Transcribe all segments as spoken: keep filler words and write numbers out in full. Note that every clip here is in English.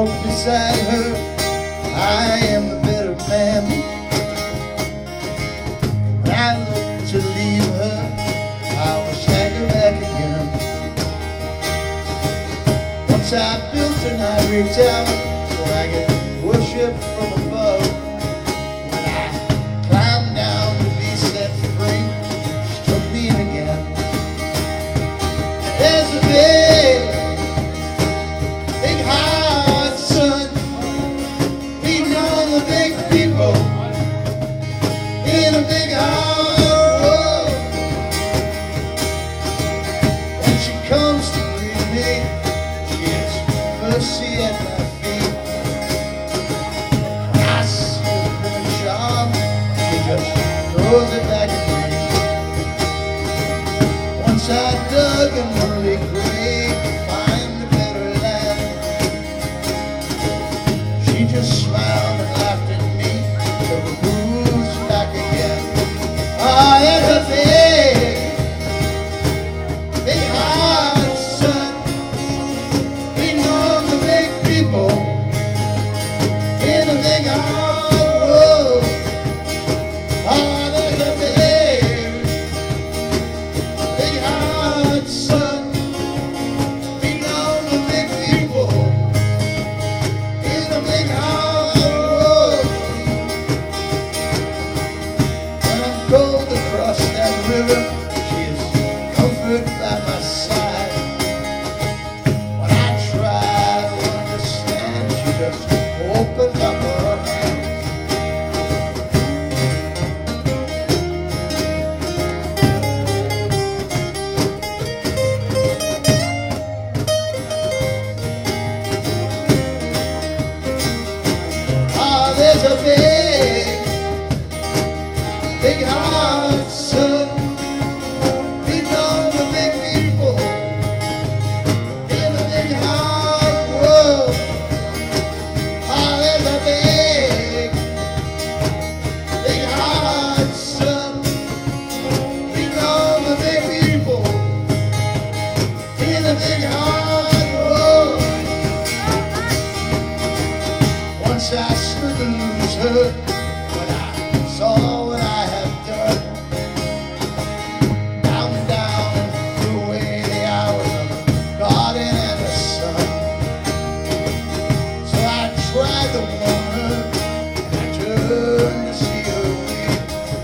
walk beside her, I am the better man. When I look to leave her, I wish I could back again. Once I built an ivory tower so I could worship from above. When I climbed down to be set free, she took me in again. There's a big, big heart, son, beating on the big people in a big hard world. When she comes to greet me, she gets mercy at my feet. When I see her woman charm, she just throws it back at me. Once I dug an early grave to find a better land. She just smiled and laughed at me till the blues back again. Ah, there's a big, big heart, son, beating on the big people in a big hard world. Ah, there's a big, big heart, son, beating on the big people in a big hard world. When I'm cold across that river, she is comfort by my side. When I try to understand, she just opens up her hands. Ah, there's a big, big heart, son, beating on the big people in a big hard world. Ah, there's a big, big heart, son, beating on the big people in a big hard world. Once I stood to lose her, when I saw what I had done. Down, down, and threw away the hours of the garden and the sun. So I tried to warn her, and I turned to see her weep.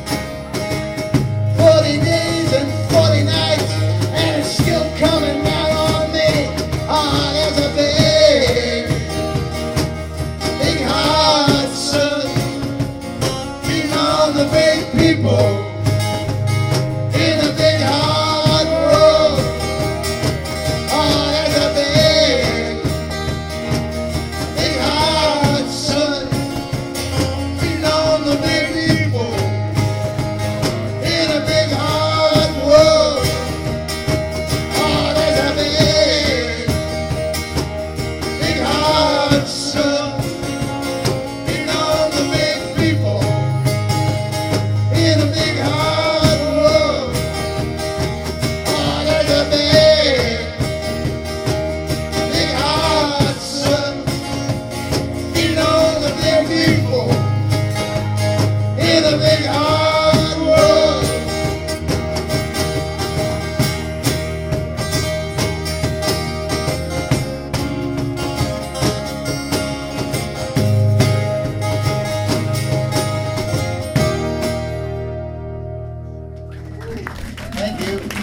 Forty days and forty nights, and it's still coming down on me. Ah, there's a big, big heart, son, beating on the big people in a big hard world. Oh, there's a big, big heart, son, beating on the big people in a big hard world. Oh, there's a big, big heart, son, beating on the big people in a big hard world. Oh, there's a big, big heart, son, beating on the big people in a big hard world. Thank you.